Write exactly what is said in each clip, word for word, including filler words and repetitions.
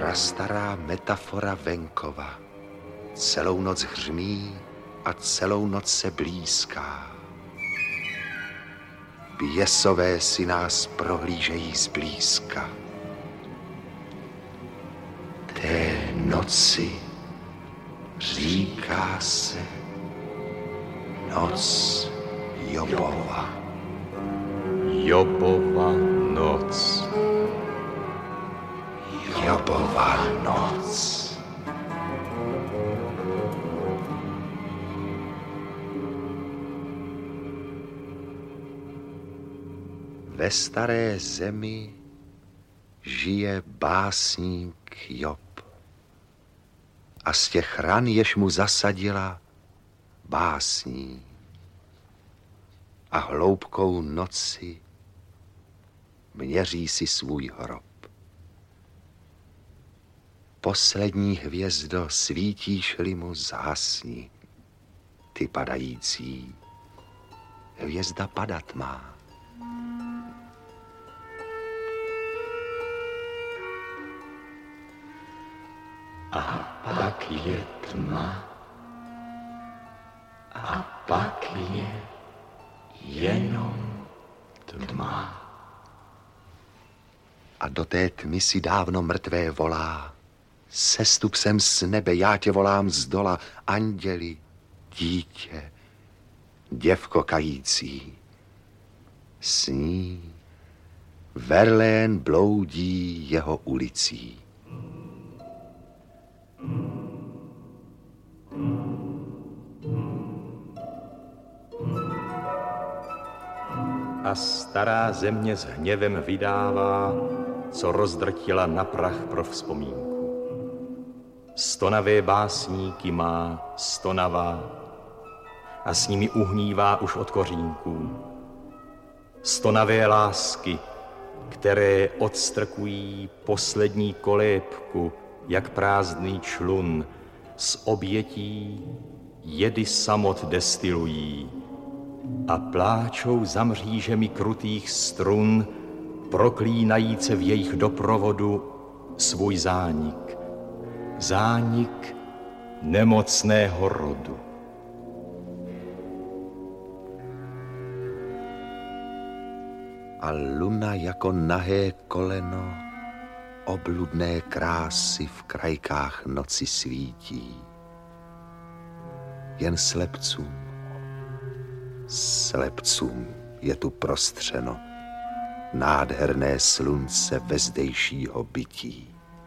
Prastará metafora venkova celou noc hřmí a celou noc se blízká. Běsové si nás prohlížejí zblízka. Té noci říká se noc Jobova. Jobova noc. Jobova noc. Ve staré zemi žije básník Job. A z těch ran, jež mu zasadila, básní. A hloubkou noci měří si svůj hrob. Poslední hvězdo, svítíš-li mu, zhasni. Ty padající, hvězda padat má. A pak je tma. A pak je jenom tma. A do té tmy si dávno mrtvé volá. Sestup sem z nebe, já tě volám z dola. Anděli, dítě, děvko kající. Sní, Verlén bloudí jeho ulicí. A stará země s hněvem vydává, co rozdrtila na prach pro vzpomínku. Stonavé básníky má stonavá a s nimi uhnívá už od kořínků. Stonavé lásky, které odstrkují poslední kolébku, jak prázdný člun, z obětí jedy samot destilují a pláčou za mřížemi krutých strun, proklínajíce v jejich doprovodu svůj zánik. Zánik nemocného rodu. A luna jako nahé koleno obludné krásy v krajkách noci svítí. Jen slepcům, slepcům je tu prostřeno nádherné slunce vezdejšího bytí.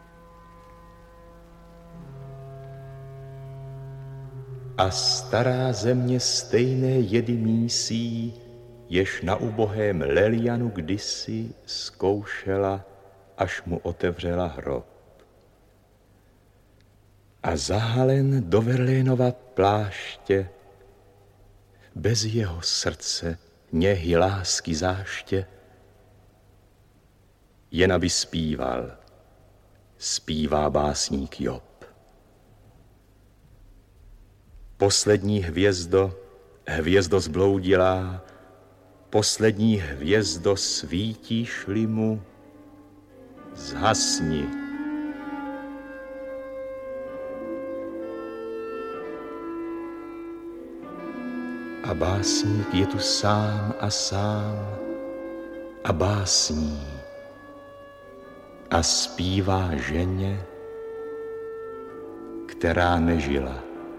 A stará země stejné jedy mísí, jež na ubohém Lelianu kdysi zkoušela, až mu otevřela hrob. A zahalen do Verlénova pláště, bez jeho srdce, něhy, lásky, záště, jen aby zpíval, zpívá básník Job. Poslední hvězdo, hvězdo zbloudilá, poslední hvězdo, svítíš-li mu, zhasni. A básník je tu sám a sám a básní a zpívá ženě, která nežila.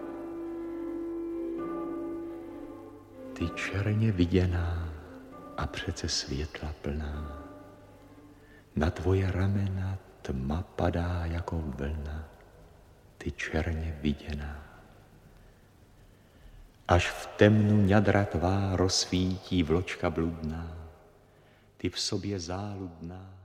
Ty černě viděná a přece světla plná, na tvoje ramena tma padá jako vlna, ty černě viděná. Až v temnu ňadra tvá rozsvítí vločka bludná, ty v sobě záludná,